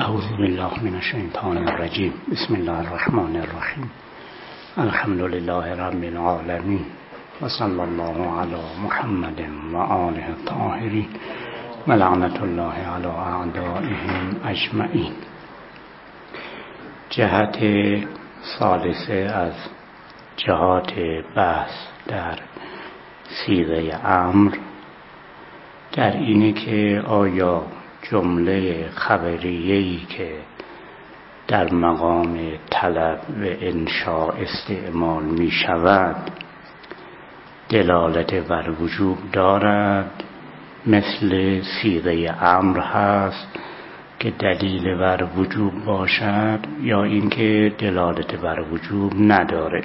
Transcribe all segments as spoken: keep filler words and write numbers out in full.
اعوذ بالله من الشیطان الرجیم. بسم الله الرحمن الرحیم. الحمد لله رب العالمین و صلی الله علی محمد و آله الطاهرین و لعنت الله علی اعدائهم اجمعین. جهت ثالثه از جهات بحث در صیغه امر در اینه که آیا جمله خبریه‌ای که در مقام طلب و انشاء استعمال می شود دلالت بر وجوب دارد مثل صیغه امر هست که دلیل بر وجوب باشد، یا اینکه دلالت بر وجوب نداره.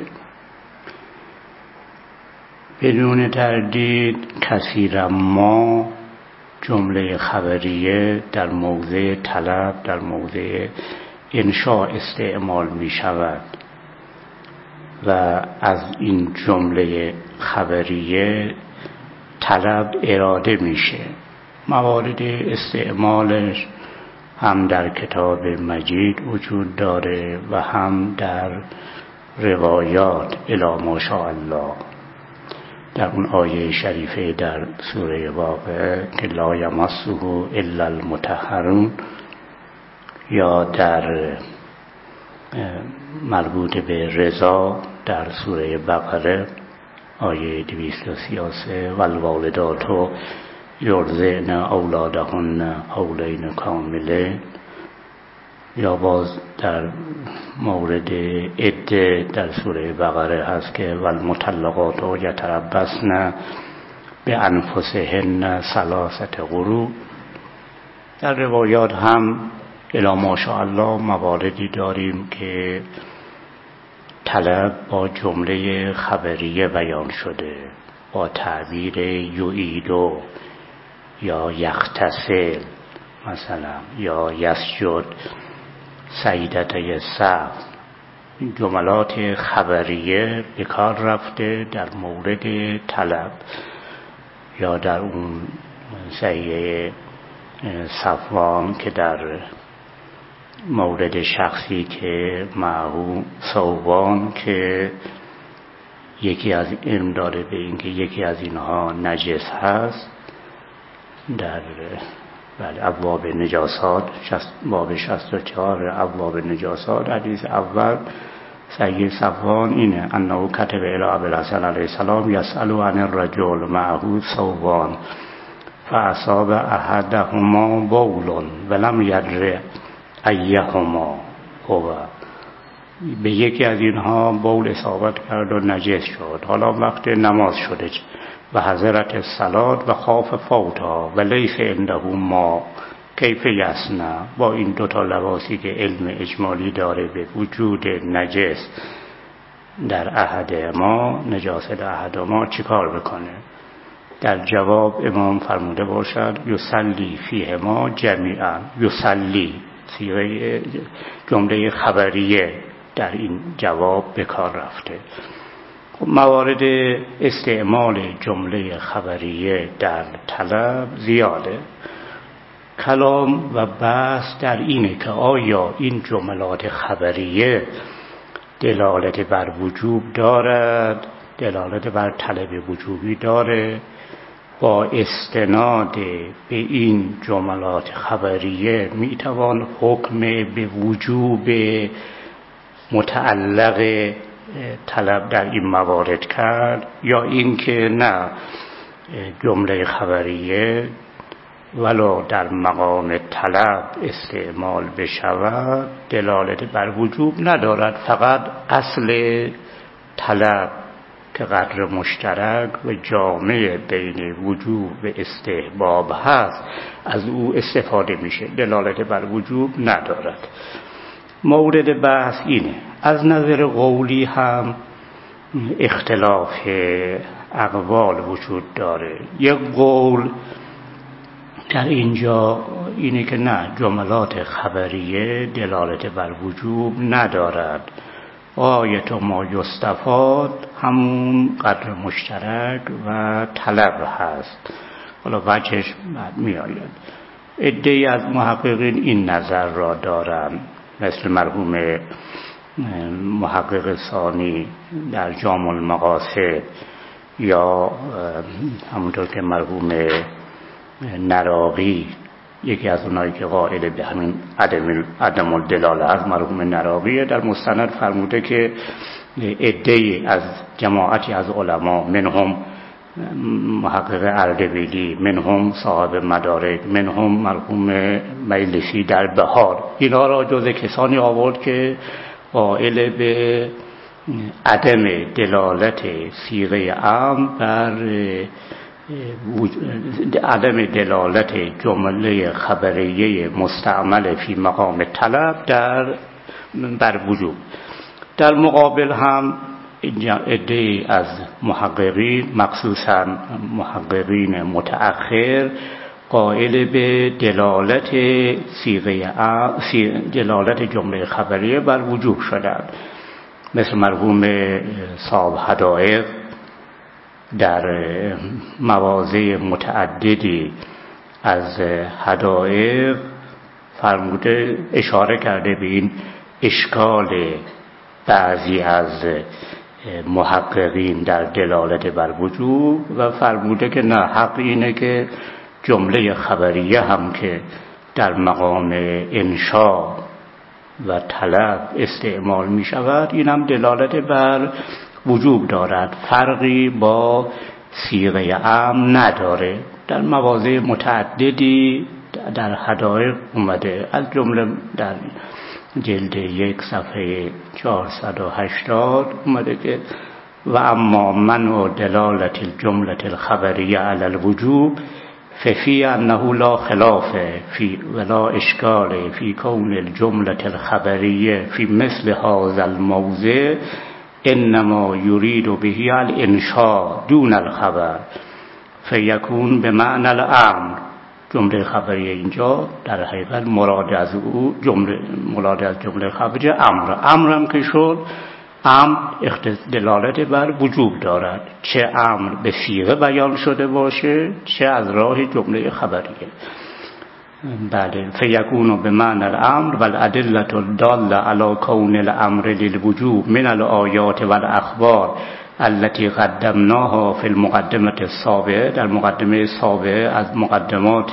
بدون تردید کثیرا ما جمله خبریه در موضع طلب در موضع انشاء استعمال می شود و از این جمله خبریه طلب اراده میشه. موارد استعمالش هم در کتاب مجید وجود داره و هم در روایات الی ما شاء الله. در اون آیه شریفه در سوره واقعه که لا یمسه الا المطهرون، یا در مربوط به رضا در سوره بقره آیه دویست و سی و سه والوالدات یرضعن اولادهن حولین کاملین، یا باز در مورد عده در سوره بقره هست که والمطلقات یتربصن بانفسهن ثلاثه قروء. در روایات هم الی ما شاء الله مواردی داریم که طلب با جمله خبریه بیان شده با تعبیر یعیدو یا یغتسل مثلا یا یسجد سجدتي السهو. این جملات خبریه به کار رفته در مورد طلب. یا در اون صحیح صفوان که در مورد شخصی که معه ثوبان که یکی از علم داره به این که یکی از اینها نجس هست، در بله ابواب نجاسات باب شصت و چهار ابواب نجاسات حدیث اول صحیح صفوان اینه انه کتب الی ابوالحسن علیه السلام یسأل عن الرجل معه ثوبان فاصاب احدهما بول ولم یدر ایهما هو. به یکی از اینها بول اصابت کرد و نجس شد. حالا وقت نماز شده و حضرت الصلاة و خاف فوتها و لیس عنده ما کیف یصنع. با این دوتا لباسی که علم اجمالی داره به وجود نجس در احد ما نجاست احد ما چی کار بکنه؟ در جواب امام فرموده باشد یصلی فیه ما جمیعا. یصلی صیغه جمله خبریه در این جواب به کار رفته. موارد استعمال جمله خبریه در طلب زیاده. کلام و بحث در اینه که آیا این جملات خبریه دلالت بر وجوب دارد، دلالت بر طلب وجوبی داره. با استناد به این جملات خبریه میتوان حکم به وجوب متعلق طلب در این موارد کرد، یا اینکه نه جمله خبریه ولو در مقام طلب استعمال بشود دلالت بر وجوب ندارد، فقط اصل طلب که قدر مشترک و جامع بین وجوب و استحباب هست از او استفاده میشه، دلالت بر وجوب ندارد. مورد بحث اینه. از نظر قولی هم اختلاف اقوال وجود داره. یک قول در اینجا اینه که نه جملات خبریه دلالت بر وجوب ندارد. غایت ما یستفاد همون قدر مشترک و طلب هست. حالا وجهش بعد می آید. عده‌ای از محققین این نظر را دارند، مثل مرحوم محقق ثانی در جامع المقاصد یا همونطور که مرحوم نراقی، یکی از اونایی که قائل به همین عدم عدم الدلاله از مرحوم نراقی، در مستند فرموده که عده‌ای از جماعتی از علما، منهم محقق اردبیلی، منهم صاحب مدارک، منهم مرحوم مجلسی در بهار، اینا را جز کسانی آورد که قائل به عدم دلالت صیغه عام بر عدم دلالت جمله خبریه مستعمل فی مقام طلب در بر وجوب. در مقابل هم عده‌ای از محققین، مخصوصا محققین متأخر، قائل به دلالت صیغه دلالت جمله خبریه بر وجوب شدند، مثل مرحوم صاحب حدائق در مواضع متعددی از حدائق فرموده، اشاره کرده به این اشکال بعضی از محققین در دلالت بر وجوب و فرموده که نه، حق اینه که جمله خبریه هم که در مقام انشاء و طلب استعمال می شود، این هم دلالت بر وجوب دارد، فرقی با صیغه عام نداره. در مواضع متعددی در حدائق اومده، از جمله در جلد یک صفحه چهارصد و هشتاد اومده که و اما من و دلالت الجمله الخبریه علی الوجوب ففی انه لا خلاف فی ولا اشکال فی کون الجمله الخبریه فی مثل هذا الموضع انما یرید به الانشاء دون الخبر فیکون بمعنى الامر. جمله خبریه اینجا در حقیقت مراد از او جمله مراد از جمله خبریه امر امرم که شد، امر دلالت بر وجوب دارد، چه امر به صیغه بیان شده باشه چه از راه جمله خبریه. بله، فیکون بمعنى الامر والادله الداله علی کون الامر للوجوب من الآیات والاخبار التي قدمناها في المقدمه السابقه. در مقدمه سابقه از مقدمات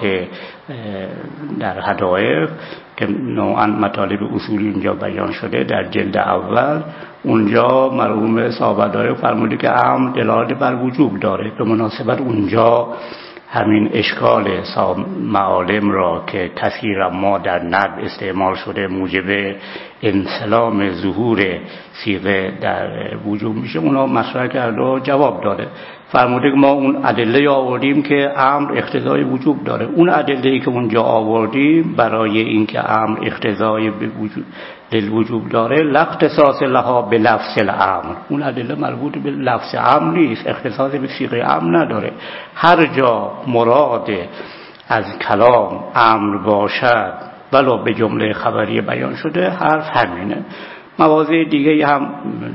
در حدائق که نوعا مطالب اصولی اینجا بیان شده در جلد اول، اونجا مرحوم صاحب حدائق فرموده که امر دلالت بر وجوب داره. به مناسبت اونجا همین اشکال معالم را که کثیرا ما در نقد استعمال شده موجب انسلام ظهور صیغه در وجوب میشه، اونا مطرح کرده و جواب داده. فرموده که ما اون ادله آوردیم که امر اقتضای وجوب داره. اون ادله‌ای که اونجا آوردیم برای اینکه امر اقتضای وجوب للوجوب داره، لا اختصاص لها به لفظ الامر، اون ادله مربوط به لفظ امر نیست، اختصاص به صیغه امر نداره. هر جا مراد از کلام امر باشد ولو به جمله خبریه بیان شده، حرف همینه. مواضع دیگه هم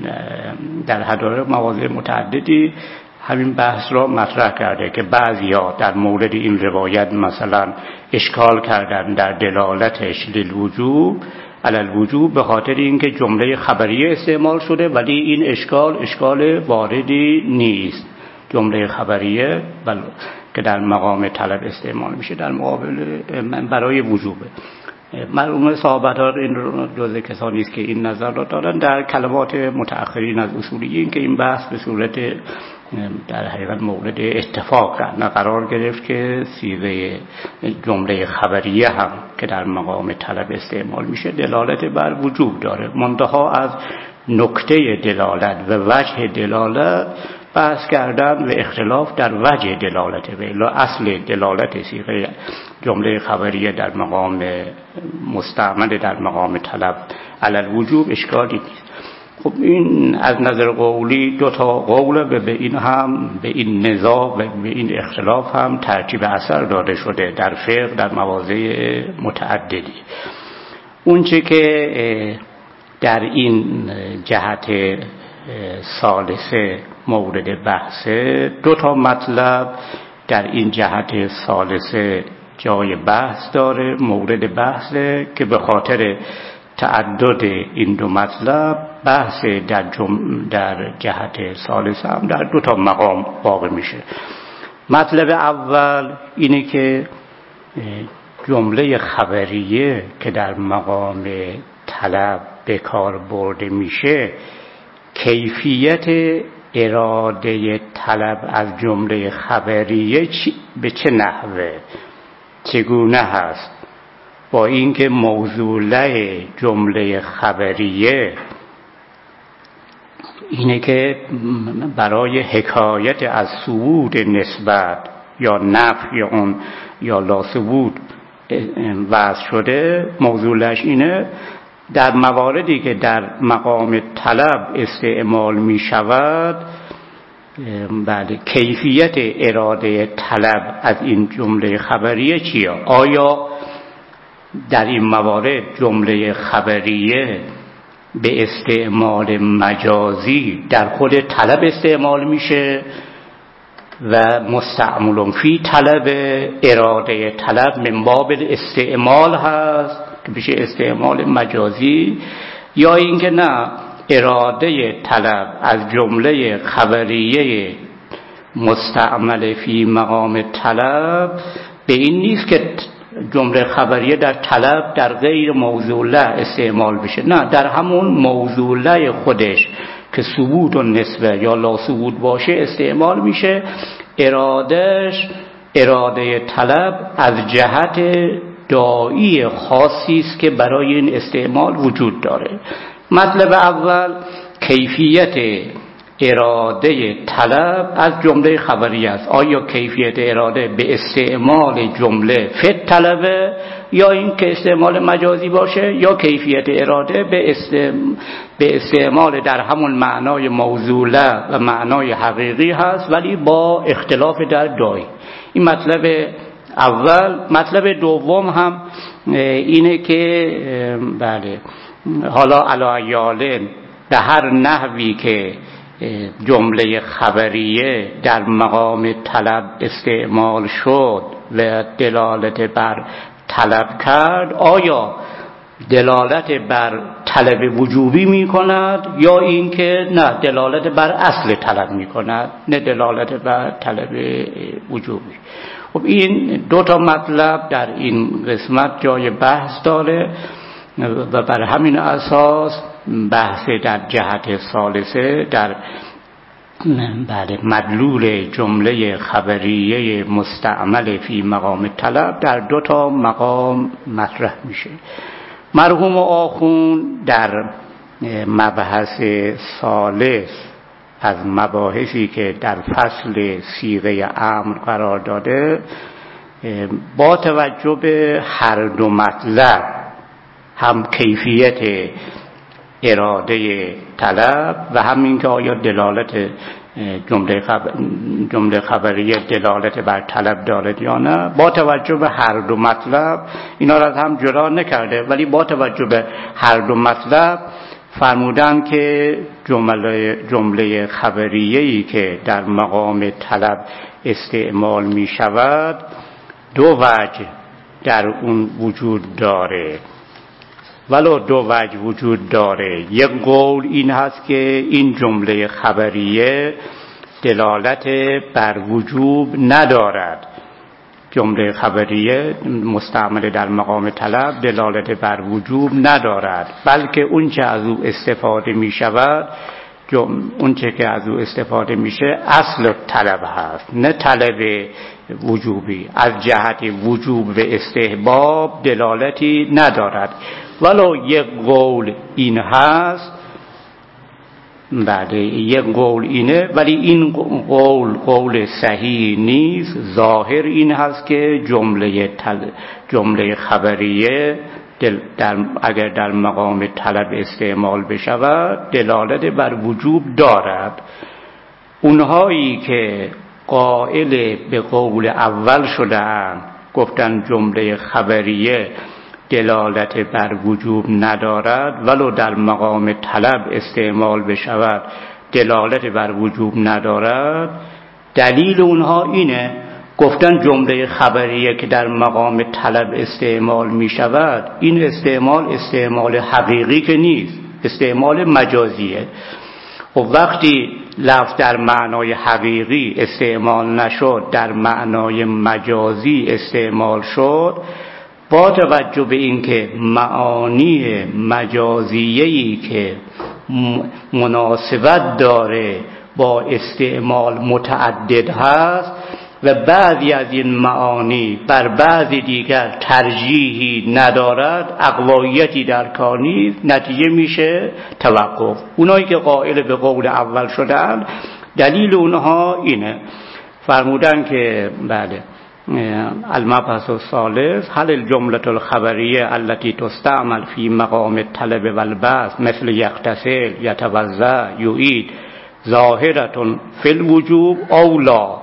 در حدائق مواضع متعددی همین بحث را مطرح کرده که بعضیا در مورد این روایت مثلا اشکال کردن در دلالتش للوجوب علی الوجوب به خاطر اینکه جمله خبریه استعمال شده، ولی این اشکال اشکال واردی نیست. جمله خبریه بل که در مقام طلب استعمال میشه در مقابل برای وجوبه. مرحوم صاحب حدائق این جزء کسانی است که این نظر را دارن. در کلمات متأخرین از اصولیین که این بحث به صورت در حقیقت مورد اتفاق قرار گرفت که صیغه جمله خبریه هم که در مقام طلب استعمال میشه دلالت بر وجوب داره، منتها از نکته دلالت و وجه دلالت بحث کردن و اختلاف در وجه دلالت و الا اصل دلالت صیغه جمله خبریه در مقام مستعمل در مقام طلب علی الوجوب اشکالی نیست. خب این از نظر قولی دو تا قوله و به این هم به این نزاع و به این اختلاف هم ترتیب اثر داده شده در فقه در مواضع متعددی. اون چه که در این جهت ثالثه مورد بحثه، دو تا مطلب در این جهت ثالثه جای بحث داره، مورد بحثه که به خاطر تعدد این دو مطلب بحث در, جم... در جهت ثالث هم در دو تا مقام واقع میشه. مطلب اول اینه که جمله خبریه که در مقام طلب به کار برده میشه، کیفیت اراده طلب از جمله خبریه به چه نحوه، چگونه هست، با اینکه موضوعه جمله خبریه اینه که برای حکایت از ثبوت نسبت یا نفی اون یا لا ثبوت وضع شده، موضوعش اینه در مواردی که در مقام طلب استعمال می شود، بله کیفیت اراده طلب از این جمله خبریه چیه؟ آیا در این موارد جمله خبریه به استعمال مجازی در خود طلب استعمال میشه و مستعمل فی طلب، اراده طلب من باب استعمال هست که بشه استعمال مجازی، یا اینکه نه اراده طلب از جمله خبریه مستعمل فی مقام طلب به این نیست که جمله خبریه در طلب در غیر موضوعه استعمال بشه، نه در همون موضوعه خودش که ثبوت و نسبه یا لا ثبوت باشه استعمال میشه. ارادهش اراده طلب از جهت داعی خاصی است که برای این استعمال وجود داره. مطلب اول کیفیت اراده طلب از جمله خبریه است. آیا کیفیت اراده به استعمال جمله فی طلبه یا این که استعمال مجازی باشه، یا کیفیت اراده به استعمال در همون معنای موضوعه و معنای حقیقی هست ولی با اختلاف در داعی. این مطلب اول. مطلب دوم هم اینه که بله حالا علی به هر نحوی که جمله خبریه در مقام طلب استعمال شد و دلالت بر طلب کرد، آیا دلالت بر طلب وجوبی می کند یا اینکه نه دلالت بر اصل طلب می کند، نه دلالت بر طلب وجوبی. خب این دو تا مطلب در این قسمت جای بحث داره و بر همین اساس بحث در جهت ثالثه در بله مدلول جمله خبریه مستعمل فی مقام طلب در دو تا مقام مطرح میشه. مرحوم آخون در مبحث ثالث از مباحثی که در فصل صیغه امر قرار داده، با توجه به هر دو مطلب، هم کیفیت اراده طلب و همین که آیا دلالت جمله خبر جمله خبریه دلالت بر طلب دارد یا نه، با توجه به هر دو مطلب اینا را هم جدا نکرده ولی با توجه به هر دو مطلب فرمودن که جمله جمله خبریه‌ای که در مقام طلب استعمال می شود دو وجه در اون وجود داره، ولو دو وجه وجود داره. یک قول این هست که این جمله خبریه دلالت بر وجوب ندارد، جمله خبریه مستعمل در مقام طلب دلالت بر وجوب ندارد، بلکه اون چه از او استفاده می شود اون چه که از او استفاده میشه اصل طلب هست، نه طلب وجوبی. از جهت وجوب و استحباب دلالتی ندارد. ولو یک قول این هست، بعد یک قول اینه ولی این قول قول صحیح نیست. ظاهر این هست که جمله تل جمله خبریه دل در اگر در مقام طلب استعمال بشود دلالت بر وجوب دارد. اونهایی که قائل به قول اول شدن گفتن جمله خبریه دلالت بر وجوب ندارد ولو در مقام طلب استعمال بشود دلالت بر وجوب ندارد، دلیل اونها اینه گفتن جمله خبریه که در مقام طلب استعمال می شود، این استعمال استعمال حقیقی که نیست، استعمال مجازیه. و وقتی لفظ در معنای حقیقی استعمال نشد، در معنای مجازی استعمال شد، با توجه به اینکه معانی مجازیه‌ای که مناسبت داره با استعمال متعدد هست و بعضی از این معانی بر بعضی دیگر ترجیحی ندارد، اقوایتی در کار نیست، نتیجه میشه توقف. اونایی که قائل به قول اول شدن دلیل اونها اینه، فرمودن که بله المبحث الثالث هل الجمله الخبریه التي تستعمل في مقام الطلب والبحث مثل یغتسل یتوضا یعید ظاهره فی الوجوب او لا.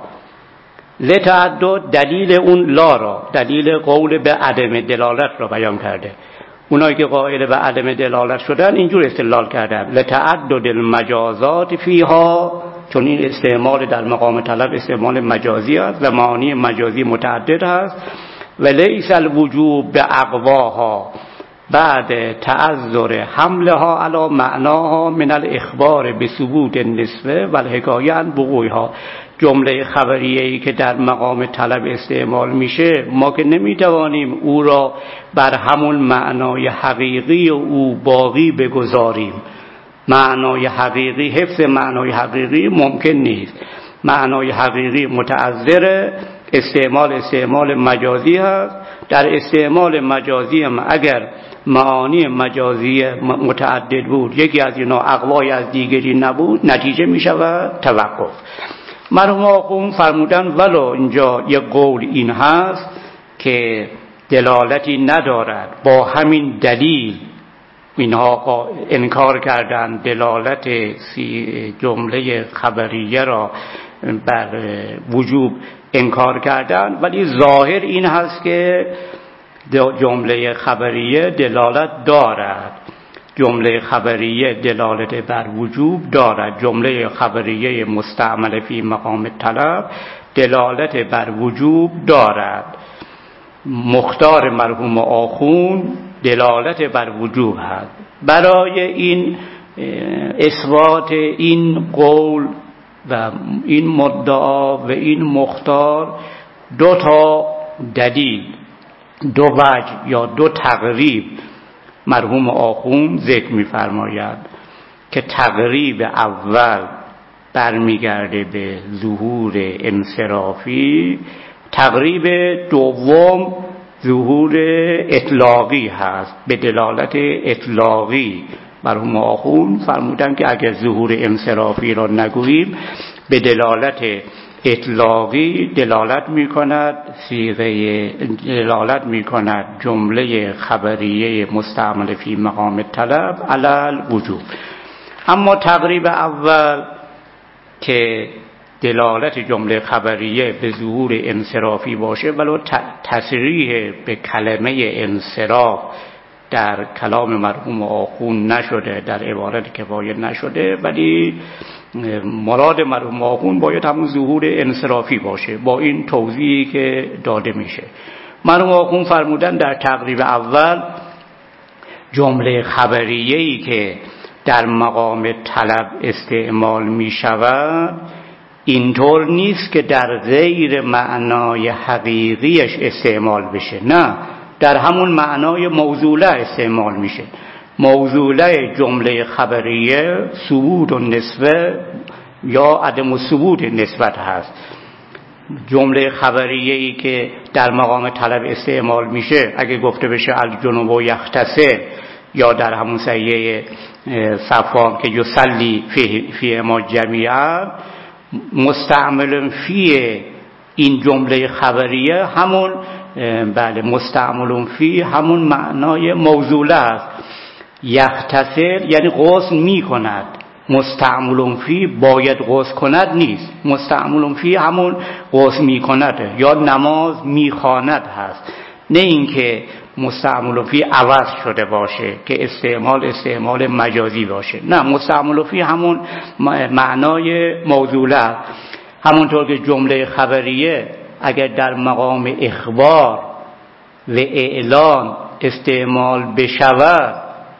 لتعدد دلیل اون لا را، دلیل قول به عدم دلالت را بیان کرده. اونایی که قائل به عدم دلالت شدن اینجور استدلال کردن لتعدد المجازات فیها، چون این استعمال در مقام طلب استعمال مجازی است و معانی مجازی متعدد است، و لیس الوجوب به اقواها بعد تعذر حملها علی معناها من الاخبار به ثبوت النسبه و الحکایه عن وقوعها. جمله خبریه‌ای که در مقام طلب استعمال میشه، ما که نمیتوانیم او را بر همون معنای حقیقی او باقی بگذاریم. معنای حقیقی، حفظ معنای حقیقی ممکن نیست. معنای حقیقی متعذر، استعمال استعمال مجازی هست. در استعمال مجازی هم اگر معانی مجازی متعدد بود، یکی از اینا اقوای از دیگری نبود، نتیجه می شود توقف. مرحوم آخوند فرمودن ولو اینجا یک قول این هست که دلالتی ندارد، با همین دلیل اینها انکار کردن دلالت جمله خبریه را بر وجوب انکار کردن، ولی ظاهر این هست که جمله خبریه دلالت دارد. جمله خبریه دلالت بر وجوب دارد. جمله خبریه مستعمل فی مقام طلب دلالت بر وجوب دارد. مختار مرحوم آخوند دلالت بر وجوب هست. برای این اثبات این قول و این مدعا و این مختار دو تا دلیل، دو وجه یا دو تقریب مرحوم آخوند ذکر می‌فرماید که تقریب اول برمیگرده به ظهور انصرافی، تقریب دوم ظهور اطلاقی هست، به دلالت اطلاقی. مرحوم آخوند فرمودن که اگر ظهور انصرافی را نگوییم، به دلالت اطلاقی دلالت می‌کند، صیغه دلالت می‌کند جمله خبریه مستعمل فی مقام طلب علی الوجوب. اما تقریب اول که دلالت جمله خبریه به ظهور انصرافی باشه، ولو تصریح به کلمه انصراف در کلام مرحوم آخوند نشده، در عبارت کفایه نشده، ولی مراد مرحوم آخوند باید همون ظهور انصرافی باشه با این توضیحی که داده میشه. مرحوم آخوند فرمودن در تقریب اول جمله خبریه‌ای که در مقام طلب استعمال می شود اینطور نیست که در غیر معنای حقیقیش استعمال بشه، نه، در همون معنای موصوله استعمال میشه. موصوله جمله خبریه ثبوت و نسبت یا عدم ثبوت نسبت هست. جمله خبریه ای که در مقام طلب استعمال میشه، اگه گفته بشه الجنوب یغتسل، یا در همون صحیح صفوان که یصلی فی فی ما جمیعا، مستعمل فی این جمله خبریه همون بله مستعمل فی همون معنای موصوله است. یغتسل یعنی غسل می کند، مستعمل فی باید غسل کند نیست. مستعمل فی همون غسل می کند یا نماز می خواند هست، نه اینکه مستعمل فی عوض شده باشه که استعمال استعمال مجازی باشه. نه، مستعمل فی همون معنای موصوله. همونطور که جمله خبریه اگر در مقام اخبار و اعلان استعمال بشود،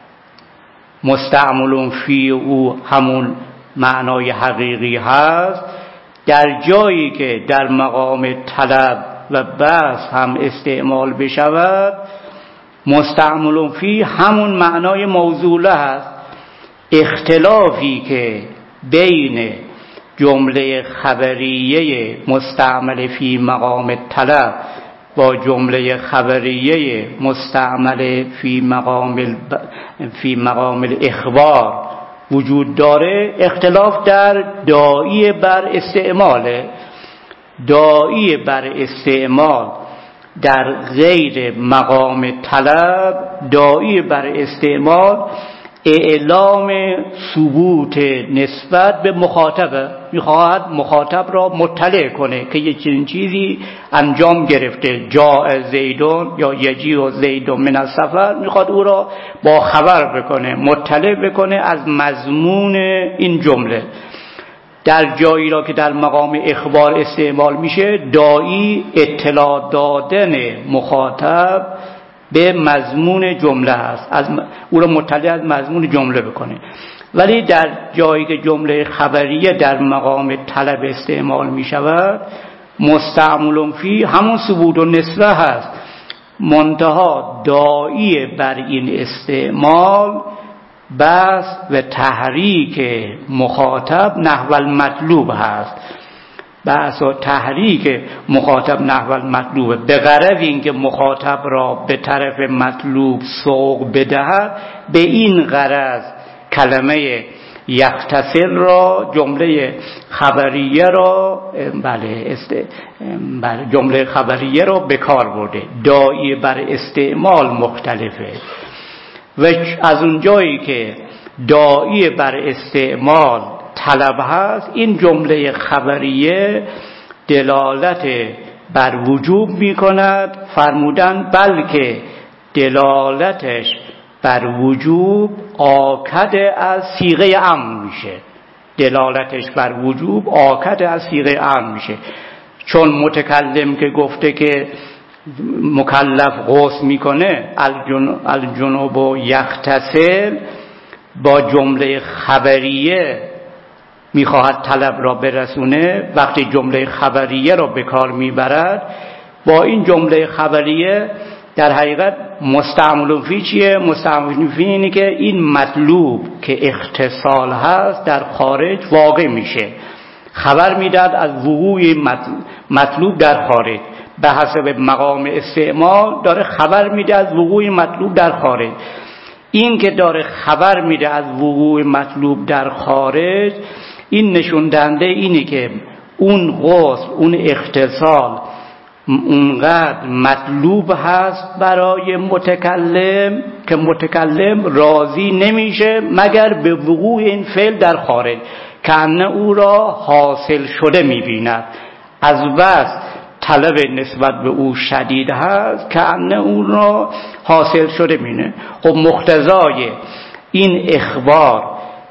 مستعمل فی او همون معنای حقیقی هست. در جایی که در مقام طلب و بحث هم استعمال بشود، مستعمل فی همون معنای موصوله هست. اختلافی که بین جمله خبریه مستعمل فی مقام طلب با جمله خبریه مستعمل فی مقام الب... فی مقام الاخبار وجود داره، اختلاف در داعی بر استعماله. داعی بر استعمال در غیر مقام طلب، داعی بر استعمال اعلام ثبوت نسبت به مخاطبه. میخواهد مخاطب را مطلع کنه که یک چنین چیزی انجام گرفته، جاء زیدون یا یجیء زیدون من السفر، میخواد او را با خبر بکنه، مطلع بکنه از مضمون این جمله. در جایی را که در مقام اخبار استعمال میشه، داعی اطلاع دادن مخاطب به مضمون جمله هست، از او را مطلع از مضمون جمله بکنه. ولی در جایی که جمله خبریه در مقام طلب استعمال می شود، مستعمل فی همون ثبوت و نسبه هست، منتها داعی بر این استعمال بس و تحریک مخاطب نحو المطلوب هست. بحث و تحریک مخاطب نحو المطلوب به غرض اینکه مخاطب را به طرف مطلوب سوق بدهد، به این غرض کلمه یختصر را، جمله خبریه را بله است بله جمله خبریه را به کار برده. داعی بر استعمال مختلفه و از اون جایی که داعی بر استعمال طلب هست، این جمله خبریه دلالت بر وجوب می کند. فرمودن بلکه دلالتش بر وجوب آکد از صیغه امر میشه. دلالتش بر وجوب آکد از صیغه امر میشه، چون متکلم که گفته که مکلف غسل میکنه، الجنوب و یغتسل، با جمله خبریه میخواهد طلب را برسونه. وقتی جمله خبریه را به کار میبرد، با این جمله خبریه در حقیقت مستعمل فی چیه؟ مستعمل فی اینه که این مطلوب که اختصال هست در خارج واقع میشه، خبر میداد از وقوع مطلوب در خارج. به حسب مقام استعمال داره خبر میده از وقوع مطلوب در خارج. این که داره خبر میده از وقوع مطلوب در خارج، این نشون دهنده اینه که اون غسل، اون اختصال اونقدر مطلوب هست برای متکلم که متکلم راضی نمیشه مگر به وقوع این فعل در خارج، کأنه او را حاصل شده میبیند. از بس طلب نسبت به او شدید هست، کأنه او را حاصل شده میبینه. خب مقتضای این اخبار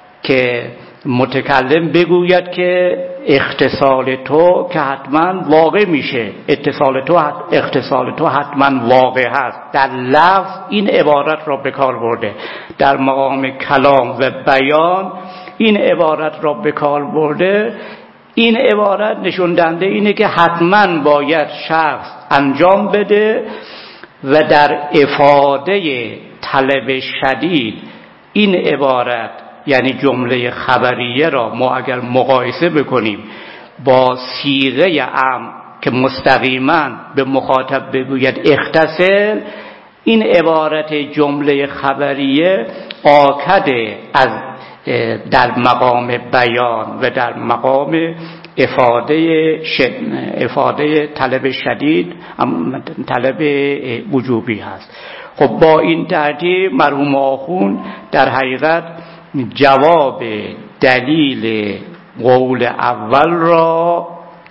که متکلم بگوید که اختصال تو که حتما واقع میشه، اتصال تو اختصال تو حتما واقع هست، در لفظ این عبارت را به کار برده. در مقام کلام و بیان این عبارت را به کار برده. این عبارت نشون دهنده اینه که حتما باید شخص انجام بده و در افاده طلب شدید این عبارت، یعنی جمله خبریه را ما اگر مقایسه بکنیم با صیغه امر که مستقیما به مخاطب بگوید اختصل، این عبارت جمله خبریه آکد از در مقام بیان و در مقام افاده شد... افاده طلب شدید، طلب وجوبی هست. خب با این ترتیب مرحوم آخوند در حقیقت جواب دلیل قول اول را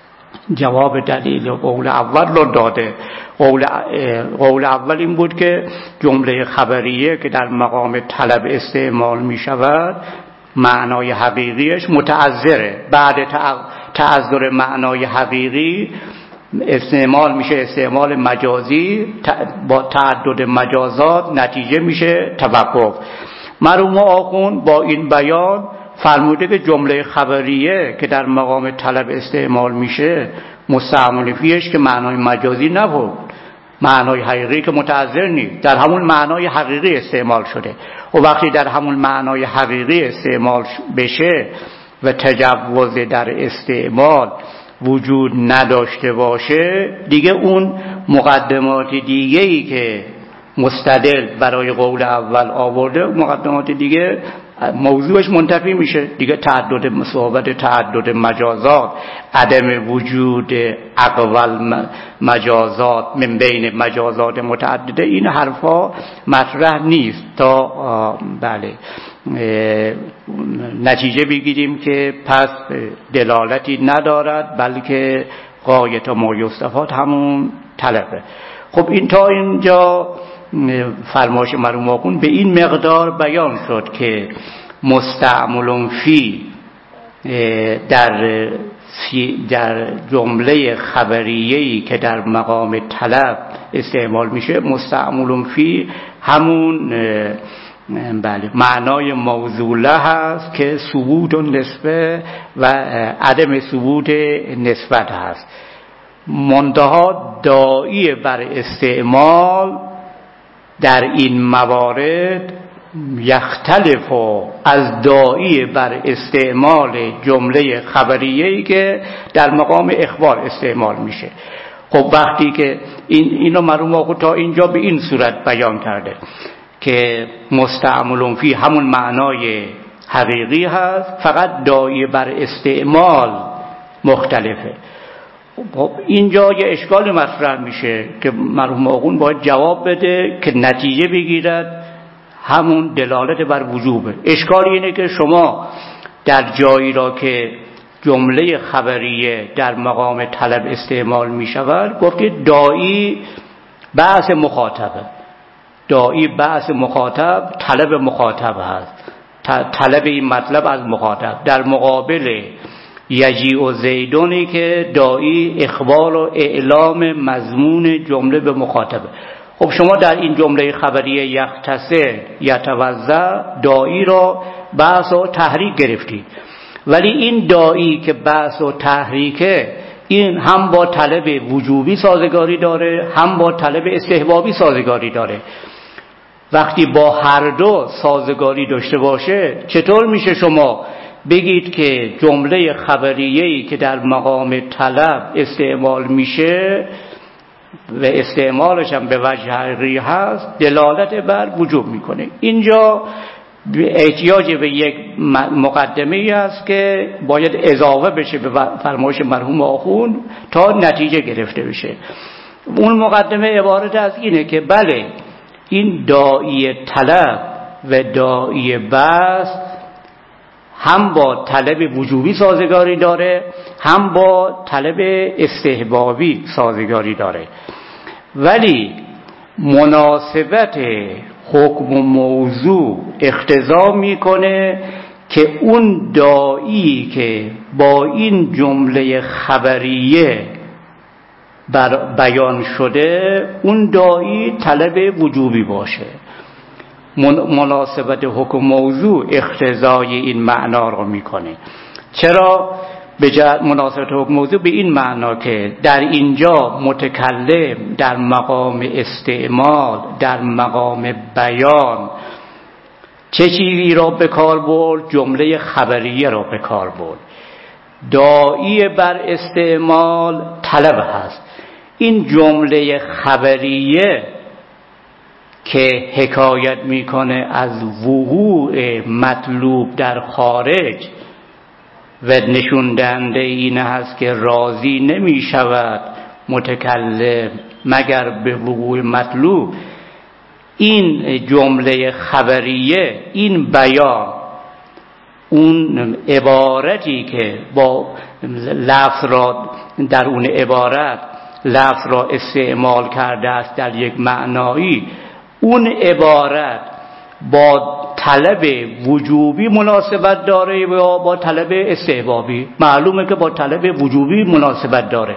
جواب دلیل قول اول را داده. قول, قول اول این بود که جمله خبریه که در مقام طلب استعمال می شود معنای حقیقیش متعذره. بعد تعذر معنای حقیقی استعمال میشه استعمال مجازی، با تعدد مجازات نتیجه میشه توقف. مرحوم آخوند با این بیان فرموده که جمله خبریه که در مقام طلب استعمال میشه مستعمل فیش که معنای مجازی نبود، معنای حقیقی که متعذر نیست، در همون معنای حقیقی استعمال شده. و وقتی در همون معنای حقیقی استعمال بشه و تجوز در استعمال وجود نداشته باشه، دیگه اون مقدمات دیگه‌ای که مستدل برای قول اول آورده، مقدمات دیگه موضوعش منتفی میشه دیگه. تعدد صحبت تعدد مجازات، عدم وجود اقوال مجازات من بین مجازات متعدده، این حرفا مطرح نیست تا بله نتیجه بگیریم که پس دلالتی ندارد بلکه غایت ما یستفاد همون طلبه. خب این تا اینجا فرمایش مرحوم آخوند به این مقدار بیان شد که مستعمل فی در در جمله خبریه‌ای که در مقام طلب استعمال میشه، مستعمل فی همون بله معنای موصوله هست که ثبوت و نسبه و عدم ثبوت نسبت هست. منتها داعی بر استعمال در این موارد یختلف از داعی بر استعمال جمله خبریه‌ای که در مقام اخبار استعمال میشه. خب وقتی که این اینو مرحوم آخوند تا اینجا به این صورت بیان کرده که مستعمل فی همون معنای حقیقی هست، فقط داعی بر استعمال مختلفه. خب اینجا یه اشکال مطرح میشه که مرحوم آخوند باید جواب بده که نتیجه بگیرد همون دلالت بر وجوبه. اشکال اینه که شما در جایی را که جمله خبریه در مقام طلب استعمال میشود گفتید داعی بحث مخاطبه، داعی بحث مخاطب طلب مخاطب هست، طلب این مطلب از مخاطب، در مقابل یجیع و زیدونی که داعی اخبار و اعلام مضمون جمله به مخاطبه. خب شما در این جمله خبریه یختصر یتوزع داعی را بحث و تحریک گرفتید، ولی این داعی که بحث و تحریکه این هم با طلب وجوبی سازگاری داره هم با طلب استحبابی سازگاری داره. وقتی با هر دو سازگاری داشته باشه چطور میشه شما بگید که جمله خبریه‌ای که در مقام طلب استعمال میشه و استعمالش هم به وجه حقیقی هست دلالت بر وجوب میکنه؟ اینجا احتیاج به یک مقدمه‌ای است که باید اضافه بشه به فرمایش مرحوم آخوند تا نتیجه گرفته بشه. اون مقدمه عبارت از اینه که بله این داعی طلب و داعی بحث هم با طلب وجوبی سازگاری داره هم با طلب استحبابی سازگاری داره، ولی مناسبت حکم و موضوع اقتضا میکنه که اون داعی که با این جمله خبریه بیان شده اون داعی طلب وجوبی باشه. مناسبت حکم موضوع اقتضای این معنا رو میکنه. چرا به مناسبت حکم موضوع؟ به این معنا که در اینجا متکلم در مقام استعمال در مقام بیان چه چیزی را به کار برد؟ جمله خبریه را به کار برد. داعی بر استعمال طلب هست. این جمله خبریه که حکایت میکنه از وقوع مطلوب در خارج و نشون دهنده این هست که راضی نمی شود متکلم مگر به وقوع مطلوب، این جمله خبریه این بیان اون عبارتی که با لفظ را در اون عبارت لفظ را استعمال کرده است در یک معنایی، اون عبارت با طلب وجوبی مناسبت داره یا با طلب استحبابی؟ معلومه که با طلب وجوبی مناسبت داره،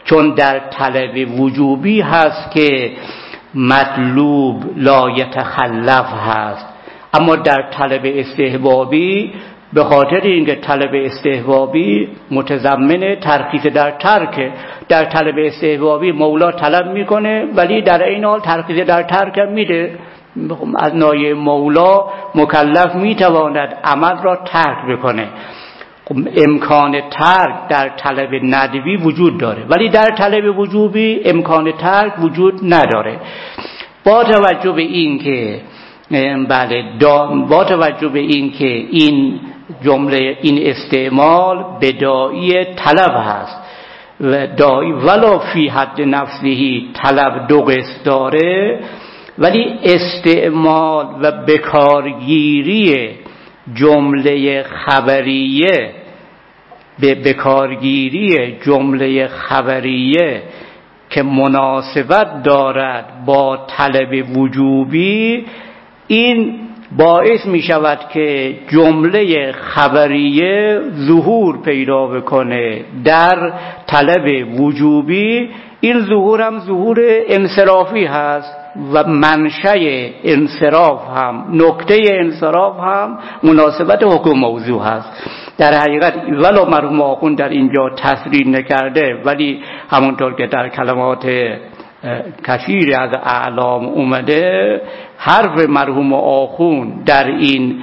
چون در طلب وجوبی هست که مطلوب لا یتخلف هست، اما در طلب استحبابی به خاطر اینکه طلب استحبابی متضمن ترخیص در ترک، در طلب استحبابی مولا طلب میکنه ولی در این حال ترخیص در ترک میده. از ناحیه مولا مکلف میتواند عمل را ترک بکنه. امکان ترک در طلب ندبی وجود داره ولی در طلب وجوبی امکان ترک وجود نداره. با توجه به این که بله با توجه به این که این جمله این استعمال به داعی طلب هست و داعی ولو فی حد نفسهی طلب دو قسم داره، ولی استعمال و بکارگیری جمله خبریه به بکارگیری جمله خبریه که مناسبت دارد با طلب وجوبی، این باعث می شود که جمله خبریه ظهور پیدا بکنه در طلب وجوبی. این ظهور هم ظهور انصرافی هست و منشأ انصراف هم، نکته انصراف هم مناسبت حکم موضوع هست. در حقیقت ولو مرحوم آخوند در اینجا تصریح نکرده ولی همونطور که در کلمات کثیری از اعلام اومده، حرف مرحوم آخوند در این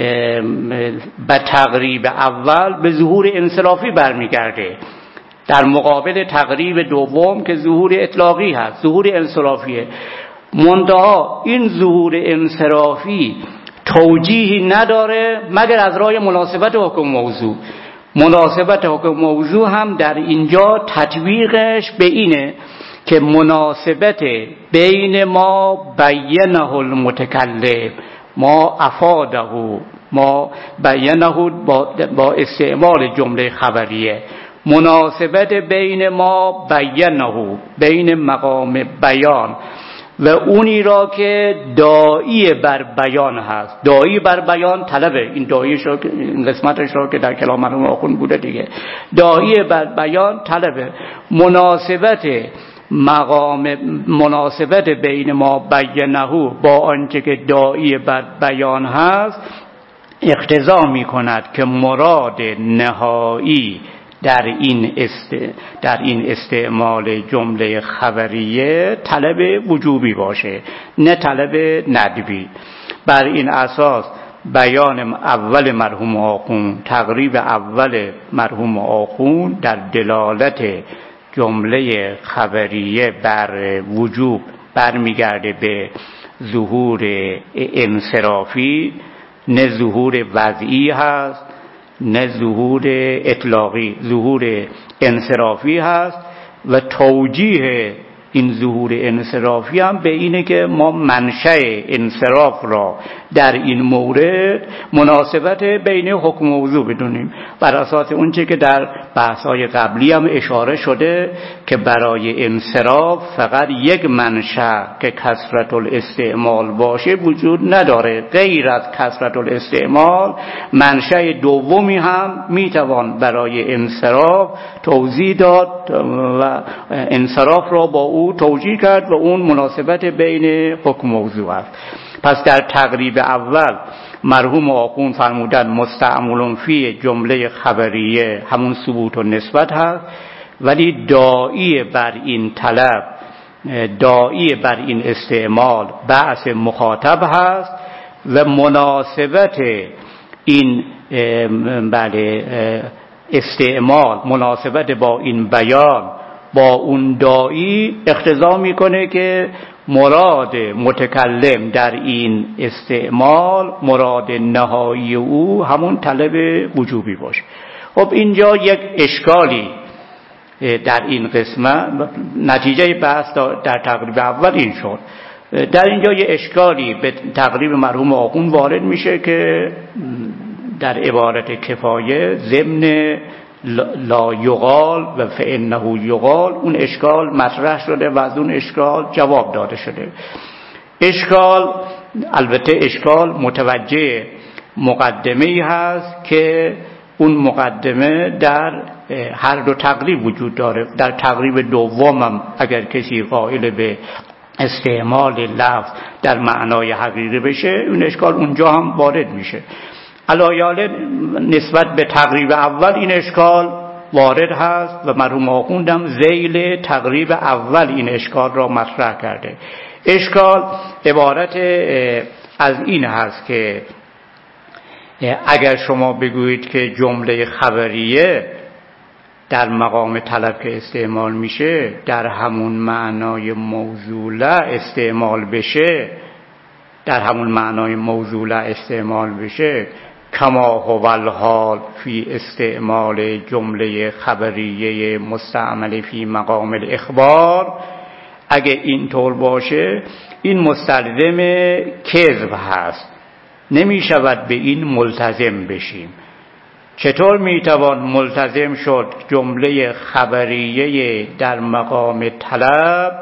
به تقریب اول به ظهور انصرافی برمیگرده، در مقابل تقریب دوم که ظهور اطلاقی هست، ظهور انصرافیه. منتها این ظهور انصرافی توجیهی نداره مگر از راه مناسبت حکم موضوع. مناسبت حکم موضوع هم در اینجا تطبیقش به اینه که مناسبت بین ما بینه المتکلم، ما افاده، ما بینه با استعمال جمله خبریه، مناسبت بین ما بینه، بین مقام بیان و اونی را که داعی بر بیان هست. داعی بر بیان طلبه، این داعیش را، این قسمتش را که در کلام مرحوم آخوند بوده دیگه، داعی بر بیان طلبه. مناسبت مقام مناسبت بین ما بینه با آنچه که داعی بر بیان هست اقتضا می کند که مراد نهایی در این است در این استعمال جمله خبریه طلب وجوبی باشه، نه طلب ندبی. بر این اساس بیان اول مرحوم آخوند، تقریب اول مرحوم آخوند در دلالت جمله خبریه بر وجوب برمیگرده به ظهور انصرافی، نه ظهور وضعی هست نه ظهور اطلاقی، ظهور انصرافی هست. و توجیه این ظهور انصرافی هم به اینه که ما منشأ انصراف را در این مورد مناسبت بین حکم و موضوع بدونیم، بر اساس اون چه که در بحث‌های قبلی هم اشاره شده که برای انصراف فقط یک منشأ که کثرت الاستعمال باشه وجود نداره، غیر از کثرت الاستعمال منشأ دومی هم میتوان برای انصراف توضیح داد و انصراف را با او توجیه کرد و اون مناسبت بین حکم موضوع است. پس در تقریب اول مرحوم آخوند فرمودن مستعمل فی جمله خبریه همون ثبوت و نسبت هست، ولی داعی بر این طلب، داعی بر این استعمال بعث مخاطب هست و مناسبت این بله استعمال، مناسبت با این بیان با اون داعی اقتضا میکنه که مراد متکلم در این استعمال، مراد نهایی او همون طلب وجوبی باشه. خب اینجا یک اشکالی در این قسمت، نتیجه بحث در تقریب اول این شد، در اینجا یک اشکالی به تقریب مرحوم آخوند وارد میشه که در عبارت کفایه ضمن لا یقال و فانه یقال اون اشکال مطرح شده و از اون اشکال جواب داده شده. اشکال البته اشکال متوجه مقدمه‌ای هست که اون مقدمه در هر دو تقریب وجود داره. در تقریب دومم اگر کسی قائل به استعمال لفظ در معنای حقیقی بشه، اون اشکال اونجا هم وارد میشه. علایال نسبت به تقریب اول این اشکال وارد هست و مرحوم آخوندم ذیل تقریب اول این اشکال را مطرح کرده. اشکال عبارت از این هست که اگر شما بگویید که جمله خبریه در مقام طلب که استعمال میشه در همون معنای موصوله استعمال بشه، در همون معنای موصوله استعمال بشه، کما هو الحال فی استعمال جمله خبریه مستعمل فی مقام الاخبار، اگه اینطور باشه این مستلزم کذب هست، نمی شود به این ملتزم بشیم. چطور میتوان ملتزم شد جمله خبریه در مقام طلب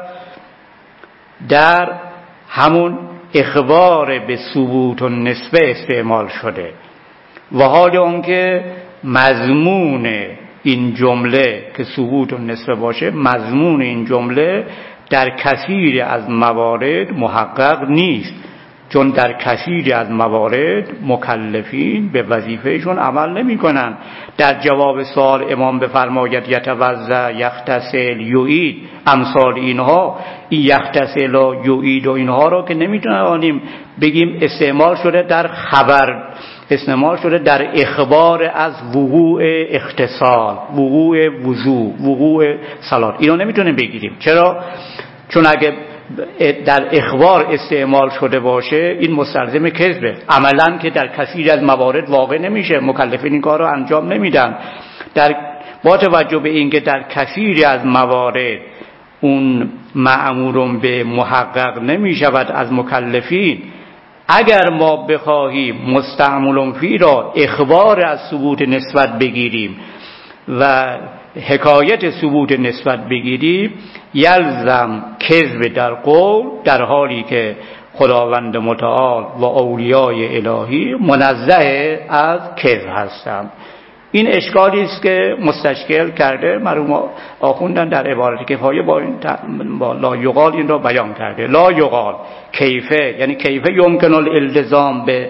در همون اخبار به ثبوت و نسبه استعمال شده و حال اون که مضمون این جمله که ثبوت و نسبه باشه، مضمون این جمله در کثیر از موارد محقق نیست، چون در کثیر از موارد مکلفین به وظیفهشون عمل نمی کنن. در جواب سوال امام بفرماید یتوضا یغتسل یعید، امثال اینها، این یغتسل و یعید و اینها رو که نمیتونیم بگیم استعمال شده در خبر، استعمال شده در اخبار از وقوع اغتسال، وقوع وضو، وقوع صلات. اینو نمیتونیم بگیریم. چرا؟ چون اگه در اخبار استعمال شده باشه این مستلزم کذبه، عملاً که در کثیر از موارد واقع نمیشه، مکلفین این کار رو انجام نمیدن. در با توجه به اینکه در کثیر از موارد اون مأمور به محقق نمیشود از مکلفین، اگر ما بخواهیم مستعمل فی را اخبار از ثبوت نسبت بگیریم و حکایت ثبوت نسبت بگیریم، یلزم کذب در قول، در حالی که خداوند متعال و اولیای الهی منزه از کذب هستند. این اشکالی است که مستشکل کرده مرحوم آخوندن در عبارت کفایه با این با لا یقال این را بیان کرده. لا یقال کیفه، یعنی کیفه یمکن الالتزام به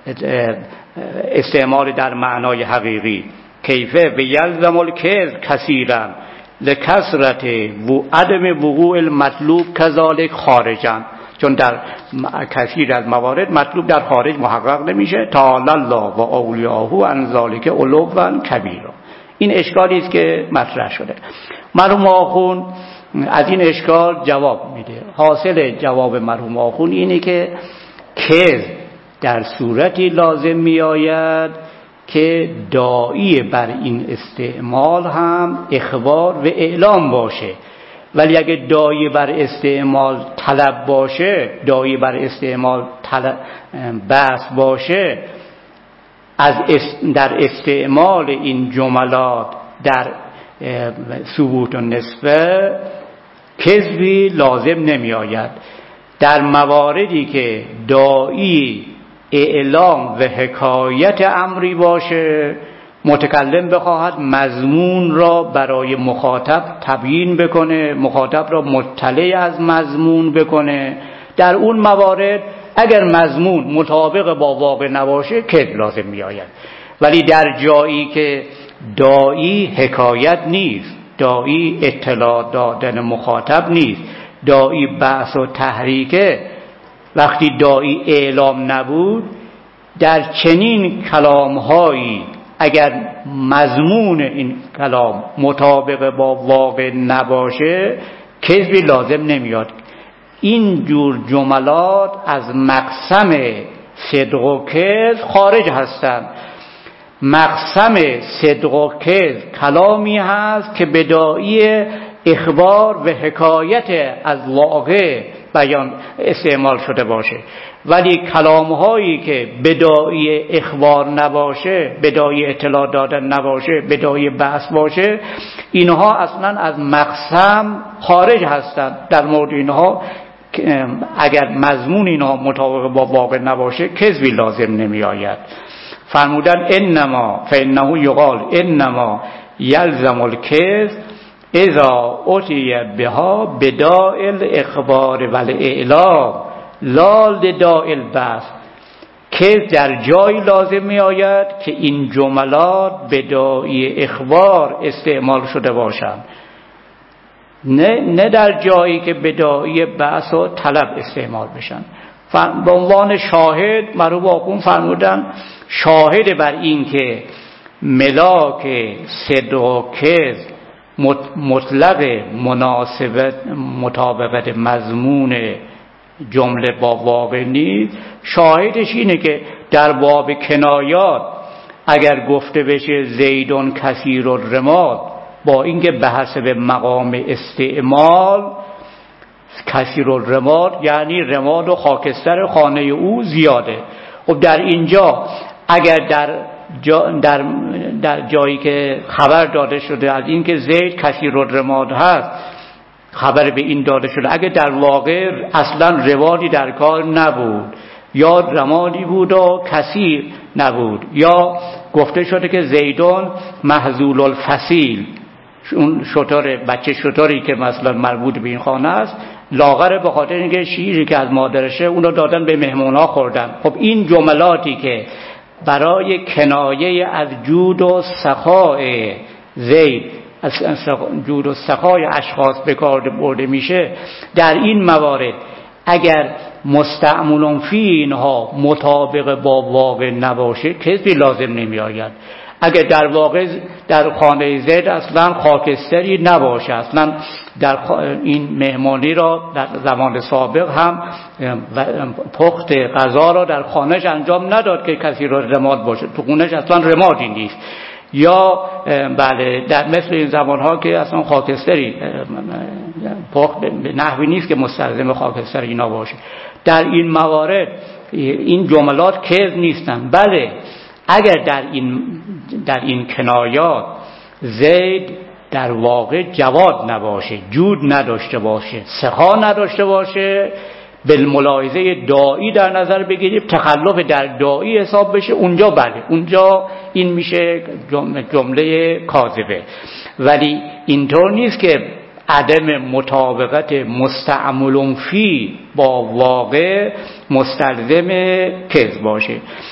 استعمال در معنای حقیقی، کیفه و یلزم الکذب کثیرا لکثرت و عدم وقوع المطلوب کذالک خارجا، چون در کثیر از موارد مطلوب در خارج محقق نمیشه. تعالی الله و اولیاءه عن ذلک علوا کبیرا. این اشکالی است که مطرح شده. مرحوم آخوند از این اشکال جواب میده. حاصل جواب مرحوم آخوند اینه که کذب در صورتی لازم میآید که داعی بر این استعمال هم اخبار و اعلام باشه، ولی اگه داعی بر استعمال طلب باشه، داعی بر استعمال طلب بحث باشه، از در استعمال این جملات در ثبوت و نسبه کذبی لازم نمی آید. در مواردی که داعی اعلام و حکایت امری باشه، متکلم بخواهد مضمون را برای مخاطب تبیین بکنه، مخاطب را مطلع از مضمون بکنه، در اون موارد اگر مضمون مطابق با واقع نباشه کذب لازم می آید. ولی در جایی که داعی حکایت نیست، داعی اطلاع دادن مخاطب نیست، داعی بحث و تحریکه، وقتی داعی اعلام نبود، در چنین کلامهایی اگر مضمون این کلام مطابق با واقع نباشه کذبی لازم نمیاد. این جور جملات از مقسم صدق و کذب خارج هستند. مقسم صدق و کذب کلامی هست که به داعی اخبار و حکایت از واقع بیان استعمال شده باشه، ولی کلام هایی که بداعی اخبار نباشه، بداعی اطلاع دادن نباشه، بداعی بحث باشه، اینها اصلا از مقسم خارج هستند. در مورد اینها اگر مضمون اینها مطابق با واقع نباشه کذبی لازم نمی آید. فرمودن انما فانه یقال انما یلزم الکذب اذا اتی بها بداء الاخبار والاعلام لا لداء البحث. کذب در جایی لازم می آید که این جملات بداعی اخبار استعمال شده باشند، نه نه در جایی که بداعی بحث و طلب استعمال بشن. به عنوان شاهد مرحوم آخوند فرمودن شاهد بر این که ملاک صدق و کذب مطلق مناسبت مطابقت مضمون جمله با واقع نیست، شاهدش اینه که در باب کنایات اگر گفته بشه زیدون کثیر الرماد، با اینکه به حسب مقام استعمال کثیر الرماد یعنی رماد و خاکستر خانه او زیاده، خب در اینجا اگر در جا در, در جایی که خبر داده شده از اینکه زید کثیر الرماد هست خبر به این داده شده، اگر در واقع اصلا روادی در کار نبود یا رمادی بود و کثیر نبود، یا گفته شده که زیدون محذول الفصیل، اون شتر بچه شتری که مثلا مربوط به این خانه است لاغر به خاطر اینکه شیری که از مادرشه اونو دادن به مهمونا خوردن. خب این جملاتی که برای کنایه از جود و سخای زید، از جود و سخای اشخاص به کار برده میشه، در این موارد اگر مستعمل فی اینها مطابق با واقع نباشه کذبی لازم نمی آید. اگر در واقع در خانه زید اصلا خاکستری نباشه، اصلا در این مهمانی را در زمان سابق هم پخت غذا را در خانهش انجام نداد که کسی را رماد باشه، تو خونهش اصلا رمادی نیست، یا بله در مثل این زمانها که اصلا خاکستری پخت به نحوی نیست که مستلزم خاکستر اینا باشه. در این موارد این جملات کذب نیستن. بله اگر در این در این کنایات زید در واقع جواد نباشه، جود نداشته باشه، سخا نداشته باشه، بالملاحظه داعی در نظر بگیریم تخلف در داعی حساب بشه، اونجا بله اونجا این میشه جمله کاذبه. ولی اینطور نیست که عدم مطابقت مستعمل فی با واقع مستلزم کذب باشه.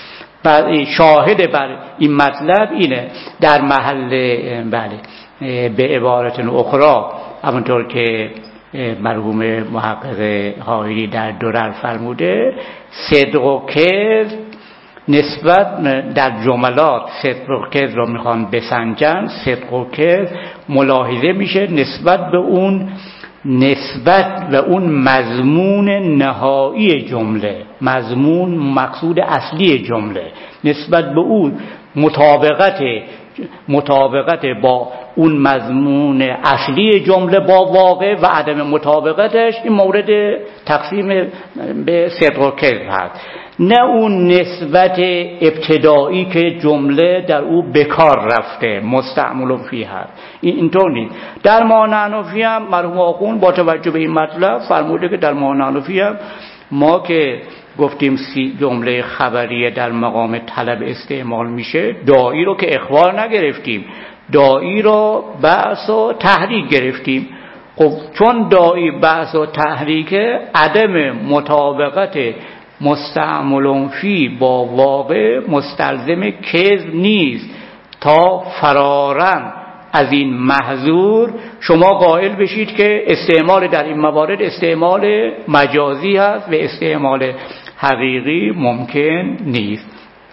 شاهد بر این مطلب اینه در محل بله به عبارت اخرى همونطور که مرحوم محقق حائری در درر فرموده، صدق و کذب نسبت در جملات صدق و کذب رو میخوان بسنجن، صدق و کذب ملاحظه میشه نسبت به اون نسبت به اون مضمون نهایی جمله، مضمون مقصود اصلی جمله، نسبت به اون مطابقت مطابقت با اون مضمون اصلی جمله با واقع و عدم مطابقتش این مورد تقسیم به صدق و کذب هست، نه اون نسبت ابتدایی که جمله در او بکار رفته مستعمل فی هست. این اینطور نیست. در معنی حنفی هم مرحوم آخوند با توجه به این مطلب فرموده که در معنی حنفی هم ما که گفتیم سی جمله خبریه در مقام طلب استعمال میشه، داعی رو که اخبار نگرفتیم، داعی رو بحث و تحریک گرفتیم. خب چون داعی بحث و تحریک عدم مطابقت مستعمل فی با واقع مستلزم کذب نیست، تا فرارن از این محظور شما قائل بشید که استعمال در این موارد استعمال مجازی هست و استعمال حقیقی ممکن نیست.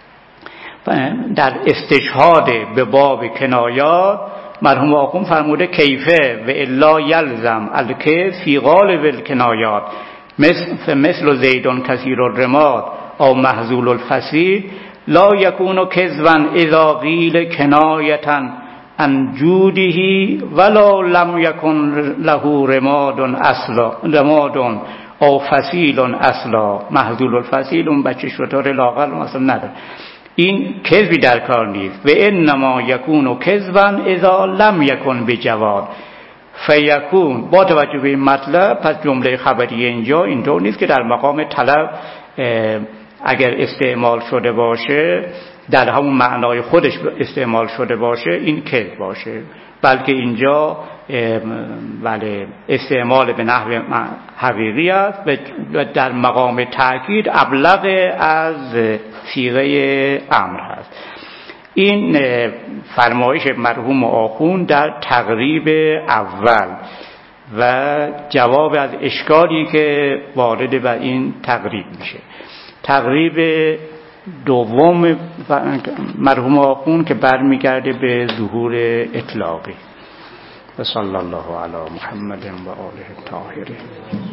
در استشهاد به باب کنایات مرحوم آخوند فرموده کیفه و الا یلزم الکذب فی غالب الکنایات مثل مثل زیدون کثیر الرماد او محذول الفصیل لا یکون کذبا اذا قیل کنایتا عن جوده ولا لم یکن له رماد اصلا رماد او فصیل اصلا. محذول الفصیل اون بچه شتر لاغر اصلا نداره، این کذبی در کار نیست. و انما یکون کذبا اذا لم یکن بجواد فیکون. با توجه به این مطلب پس جمله خبری اینجا اینطور نیست که در مقام طلب اگر استعمال شده باشه در همون معنای خودش استعمال شده باشه این کذب باشه، بلکه اینجا بله استعمال به نحو حقیقی است و در مقام تأکید ابلغ از صیغه امر هست. این فرمایش مرحوم آخوند در تقریب اول و جواب از اشکالی که وارد بر این تقریب میشه. تقریب دوم مرحوم آخوند که برمیگرده به ظهور اطلاقی. و صلی الله علی محمد و آله الطاهرین.